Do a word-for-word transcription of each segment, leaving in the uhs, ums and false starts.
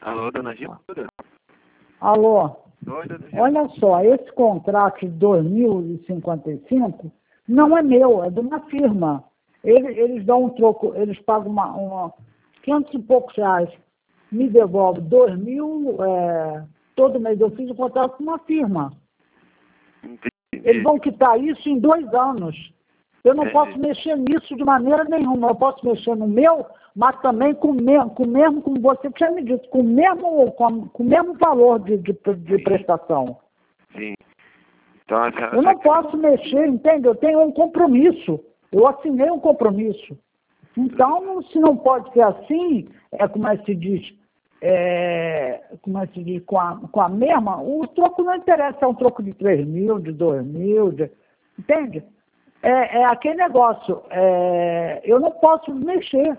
Alô, dona Gilda? Alô? Oi, dona Gilda. Olha só, esse contrato de dois mil e cinquenta e cinco não é meu, é de uma firma. Eles, eles dão um troco, eles pagam uma, uma quinhentos e poucos reais, me devolvem dois mil, é, todo mês eu fiz o contrato com uma firma. Entendi. Eles vão quitar isso em dois anos. Eu não Entendi. posso mexer nisso de maneira nenhuma. Eu posso mexer no meu, mas também com o mesmo, com o mesmo como você tinha me dito, com o mesmo, com, com o mesmo valor de, de, de prestação. Sim. Então, a senhora Eu não quer- posso mexer, entende? Eu tenho um compromisso. Eu assinei um compromisso. Então, se não pode ser assim, é como é que se diz, é, como é que se diz, com a, com a mesma, o troco não interessa, é um troco de três mil, de dois mil, de, entende? É, é aquele negócio, é, eu não posso mexer.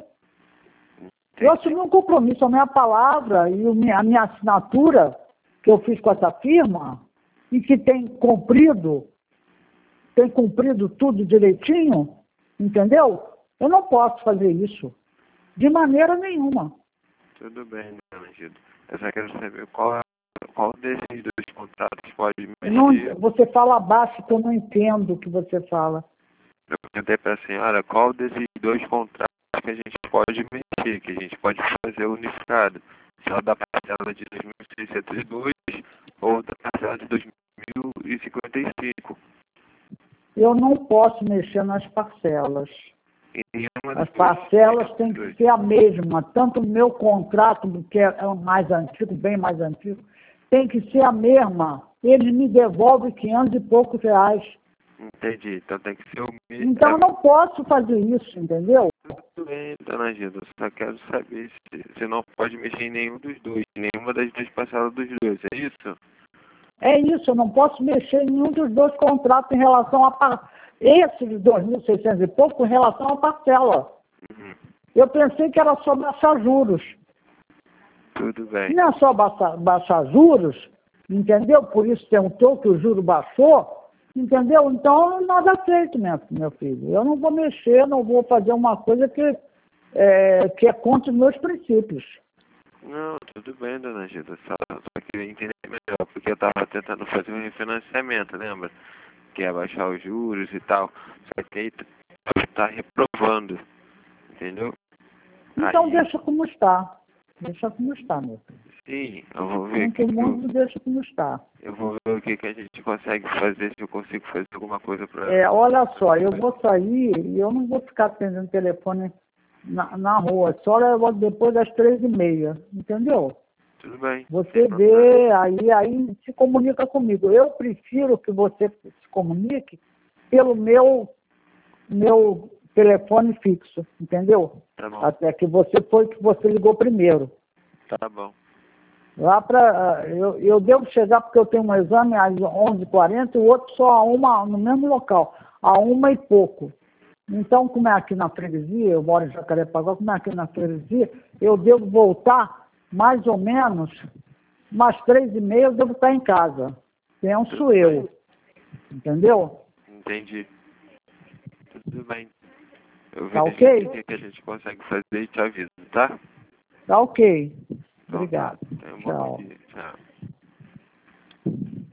Eu assumi um compromisso, a minha palavra e o minha- a minha assinatura que eu fiz com essa firma e que tem cumprido, tem cumprido tudo direitinho, entendeu? Eu não posso fazer isso, de maneira nenhuma. Tudo bem, dona Gilda. Eu só quero saber qual, qual desses dois contratos pode Não, mexer. você fala abaixo que eu não entendo o que você fala. Eu perguntei para a senhora qual desses dois contratos que a gente pode mexer, que a gente pode fazer unificado. Se é o da parcela de dois mil seiscentos e dois ou da parcela de dois mil e cinquenta e cinco. Eu não posso mexer nas parcelas. Em nenhuma As das duas- parcelas têm que duas. ser a mesma. Tanto o meu contrato, que é é o mais antigo, bem mais antigo, tem que ser a mesma. Eles me devolvem quinhentos e poucos reais. Entendi. Então tem que ser o mesmo. Então eu não posso fazer isso, entendeu? Tudo bem, dona Gilda. Eu só quero saber se você não pode mexer em nenhum dos dois, em nenhuma das duas parcelas dos dois. É isso? É isso, eu não posso mexer em nenhum dos dois contratos em relação a par... esse de dois mil e seiscentos e pouco em relação à parcela. Uhum. Eu pensei que era só baixar juros. Tudo bem. Se não é só baixar, baixar juros, entendeu? Por isso tentou que o juro baixou, entendeu? Então nada aceito, meu, meu filho. Eu não vou mexer, não vou fazer uma coisa que é, que é contra os meus princípios. Não, tudo bem, dona Gilda. Só, só queria entender melhor, porque eu estava tentando fazer um refinanciamento, lembra? Que é baixar os juros e tal. Só que aí tá reprovando, entendeu? Então Aí, deixa como está. Deixa como está, meu filho. sim, eu vou ver Não o que tem que eu, mundo, deixa como está. eu vou ver o que que a gente consegue fazer, se eu consigo fazer alguma coisa pra... É, olha só, eu vou sair e eu não vou ficar atendendo telefone na, na rua, só eu- depois das três e meia, entendeu? Tudo bem. Você sem problema. vê, aí, aí se comunica comigo. Eu prefiro que você se comunique pelo meu, meu telefone fixo, entendeu? Tá bom, Até que você foi que você ligou primeiro. tá bom. Lá para eu, eu devo chegar porque eu tenho um exame às onze e quarenta e o outro só a uma, no mesmo local, a uma e pouco. Então, como é aqui na freguesia, eu moro em Jacarepaguá, como é aqui na freguesia, eu devo voltar mais ou menos, umas três e meia eu devo estar em casa. Penso eu. Entendeu? Entendi. Tudo bem. Eu Tá vejo ok? o que que a gente consegue fazer e te aviso, tá? Tá ok. Então, Obrigado. tenha um bom Tchau. dia. Tchau.